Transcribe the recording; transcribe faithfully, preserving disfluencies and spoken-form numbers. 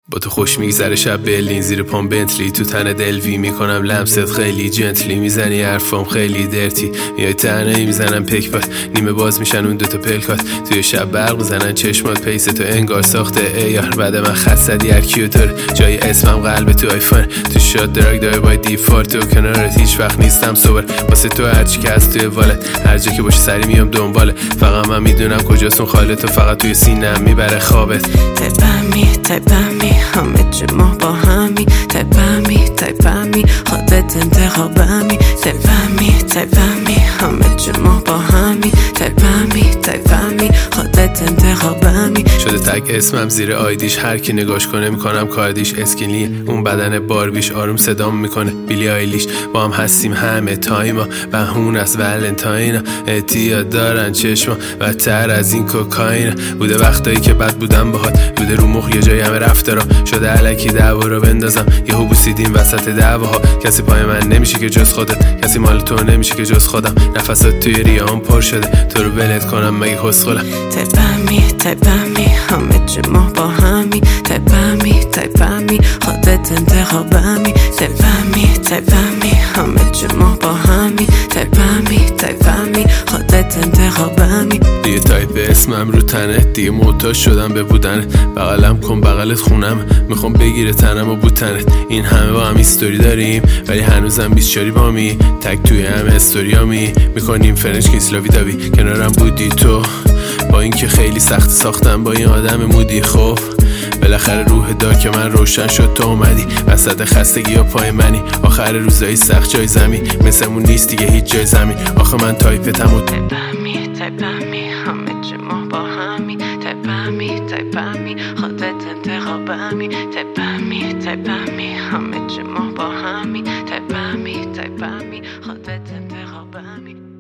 با تو خوش میگذره شب برلین زیر پام بنتلی تو تن دلوی میکنم لمست خیلی جنتلی میزنی حرفام خیلی درتی میای تنهی میزنم پکپات نیمه باز میشن اون دوتا پلکات توی شب برق میزنن چشمات پیس تو انگار ساخته ای یار بعد من خصدی هر کیو داره جای اسمم قلب تو آیفون تو شاد دراگ داره بای دیفالت و کنارت هیچ وقت نیستم صبر واسه تو هرچی که از توی والت هر جا که باشه سری میام دنباله فقط من میدونم کجاست اون خالت و فقط توی سینم میبره خوابت تپمی تپمی همه جمع با همی تپمی تپمی خودت انتخابمی تپمی تپمی همه جمع با همی تپمی تپمی خودت انتخابمی شده تک اسمم زیر آیدیش هر کی نگاش کنه میکنم کاردیش اسکینلی اون بدن باربیش آروم صدام میکنه بیلی آیلیش با هم هستیم همه تایما و هون از ولنتاینا اعتیاد دارن چشما و تر از این کوکائین بوده وقتایی که بد بودم باهات بوده رو مخ یه جایی همه رفته را شده الکی دعوا رو بندازم یهو بوسیدیم وسط دعواها کسی پای من نمیشه که جز خودت کسی مال تو نمیشه که جز خودم نفسات توی ریام پر شده تو رو ولت کنم مگه خسخولم تپمی تپمی همه جمع با همی تپمی تپمی خودت انتخابمی تپمی تپمی همه جمع با همی تپمی تپمی خودت انتخابمی دیگه تایپ اسمم رو تنه دیگه محتاج شدم به بودنت بغلم کن بغلت خونم میخوام بگیره تنم و بوتنت این همه با هم استوری داریم ولی هنوزم بیست چاری با می تک توی همه استوریامی میکنیم فرنش کیسلاوی داوی کنارم بودی تو با اینکه خیلی سخت ساختم با این آدم مودی خوب بالاخره روح دار که من روشن شد تو اومدی وسط خستگی یا پای منی آخر روزایی سخت جای زمین مثلمون نیست دیگه هیچ جای زمین آخه من تایپتم و تپمی تپمی همه جمع با همی تپمی تپمی خودت انتخابمی تپمی تپمی همه جمع با همی تپمی تپمی خودت انتخابمی